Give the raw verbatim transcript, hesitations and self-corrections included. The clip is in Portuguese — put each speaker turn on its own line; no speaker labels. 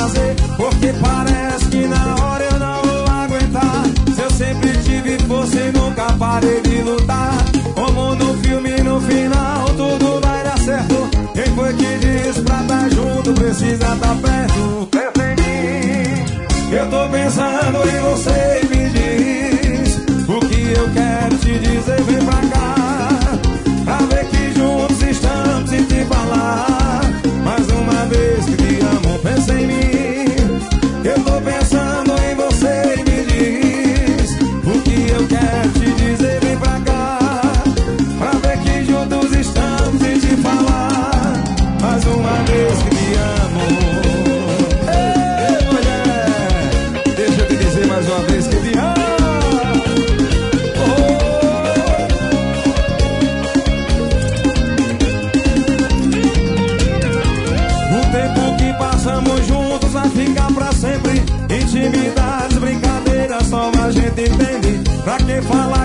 fazer, porque parece que na hora eu não vou aguentar. Se eu sempre tive força e nunca parei de lutar, como no filme no final tudo vai dar certo. Quem foi que disse pra tá junto precisa tá perto? Pensa em mim, eu tô pensando em você e me diz o que eu quero te dizer, vem pra cá, pra ver que juntos estamos sem te falar. Mais uma vez que te amo, pensa em mim, eu tô pensando em você e me diz o que eu quero te dizer, vem pra cá, pra ver que juntos estamos sem te falar. Mais uma vez que te amo. Ei, mulher, deixa eu te dizer mais uma vez que te amo. Passamos juntos vai ficar pra sempre. Intimidades, brincadeiras, só a gente entende. Pra que falar